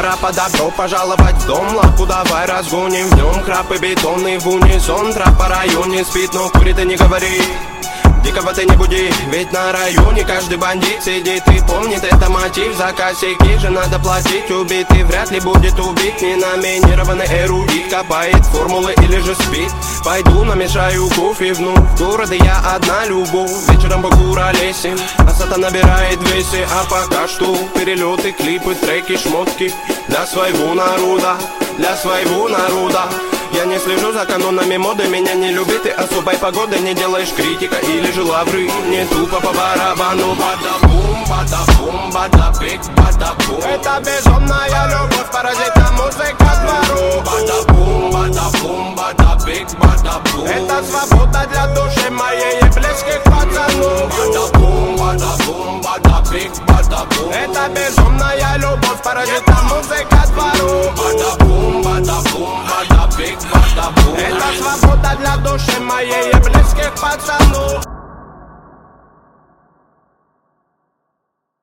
рэпа, добро пожаловать в дом. Лапу давай разгоним, в нем храп и бетонный в унисон. Трап по районе спит, но курит и не говори. Дикого ты не буди, ведь на районе каждый бандит сидит и помнит, это мотив. За косяки же надо платить, убитый вряд ли будет убит. Не номинированный эрудит, копает формулы или же спит. Пойду намешаю кофе вновь, города я одна любовь. Вечером покуролесим, а сата набирает весе. А пока что перелеты, клипы, треки, шмотки для своего народа, для своего народа. Я не слежу за канонами моды, меня не любит и особой погоды. Не делаешь критика или же лавры, не тупо по барабану. Бада-бум, бада-бум, бада-бик, бада-бум. Это безумная любовь, паразита музыка двору. Бада-бум, бада-бум, бада-бик, бада-бум. Это свобода для души моей и близких пацанов. Бада-бум, бада-бум, бада-бик, бада-бум. Это безумная любовь, паразита музыка двору. Бада-бум, бада-бум, бада-бик, бада-бум. Это свобода для души моей и близких пацанов.